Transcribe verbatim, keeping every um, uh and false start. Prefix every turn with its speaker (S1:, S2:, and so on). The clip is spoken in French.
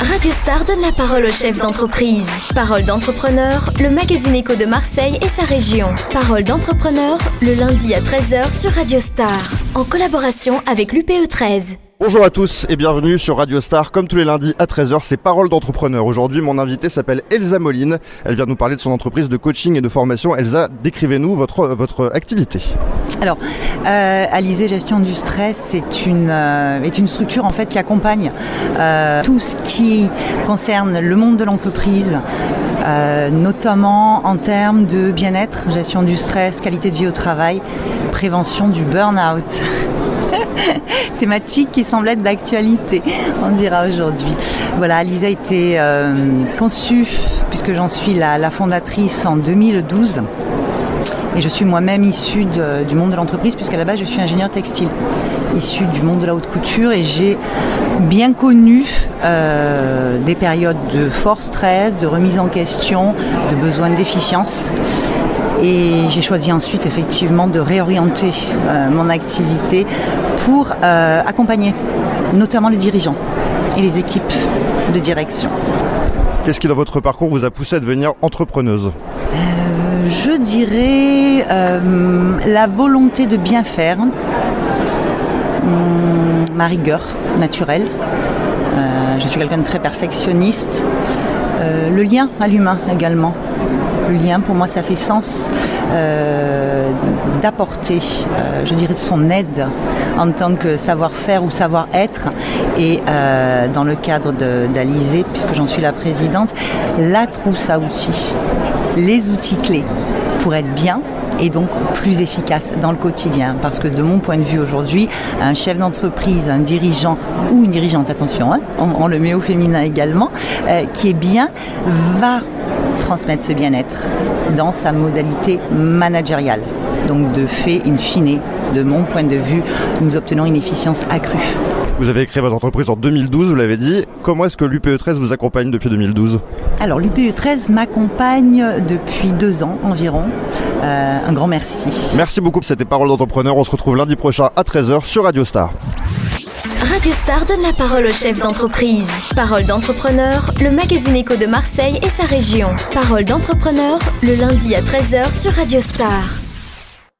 S1: Radio Star donne la parole aux chefs d'entreprise. Parole d'entrepreneur, le magazine éco de Marseille et sa région. Parole d'entrepreneur, le lundi à treize heures sur Radio Star, en collaboration avec l'U P E treize.
S2: Bonjour à tous et bienvenue sur Radio Star. Comme tous les lundis à treize heures, c'est Parole d'entrepreneur. Aujourd'hui, mon invitée s'appelle Elsa Moline. Elle vient nous parler de son entreprise de coaching et de formation. Elsa, décrivez-nous votre, votre activité.
S3: Alors, euh, Alizé Gestion du Stress est une, euh, est une structure en fait qui accompagne euh, tout ce qui concerne le monde de l'entreprise, euh, notamment en termes de bien-être, gestion du stress, qualité de vie au travail, prévention du burn-out. Thématique qui semble être d'actualité, on dira aujourd'hui. Voilà, Alizé a été euh, conçue, puisque j'en suis la, la fondatrice en deux mille douze. Et je suis moi-même issue de, du monde de l'entreprise, puisqu'à la base je suis ingénieure textile, issue du monde de la haute couture, et j'ai bien connu euh, des périodes de fort stress, de remise en question, de besoin d'efficience. Et j'ai choisi ensuite effectivement de réorienter euh, mon activité pour euh, accompagner notamment les dirigeants et les équipes de direction.
S2: Qu'est-ce qui dans votre parcours vous a poussé à devenir entrepreneuse ?
S3: euh, Je dirais euh, la volonté de bien faire, hum, ma rigueur naturelle. Euh, je suis quelqu'un de très perfectionniste. Euh, le lien à l'humain également. Le lien, pour moi, ça fait sens euh, d'apporter, euh, je dirais, de son aide en tant que savoir-faire ou savoir-être. Et euh, dans le cadre de, d'Alizé, puisque j'en suis la présidente, la trousse à outils, les outils clés pour être bien et donc plus efficace dans le quotidien. Parce que de mon point de vue aujourd'hui, un chef d'entreprise, un dirigeant ou une dirigeante, attention, hein, on, on le met au féminin également, euh, qui est bien, va transmettre ce bien-être dans sa modalité managériale. Donc de fait, in fine, de mon point de vue, nous obtenons une efficience accrue.
S2: Vous avez créé votre entreprise en deux mille douze, vous l'avez dit. Comment est-ce que l'U P E treize vous accompagne depuis deux mille douze ?
S3: Alors l'U P E treize m'accompagne depuis deux ans environ. Euh, un grand merci.
S2: Merci beaucoup. C'était Parole d'entrepreneur. On se retrouve lundi prochain à treize heures sur Radio Star.
S1: Radio Star donne la parole aux chefs d'entreprise. Parole d'entrepreneur, le magazine éco de Marseille et sa région. Parole d'entrepreneur, le lundi à treize heures sur Radio Star.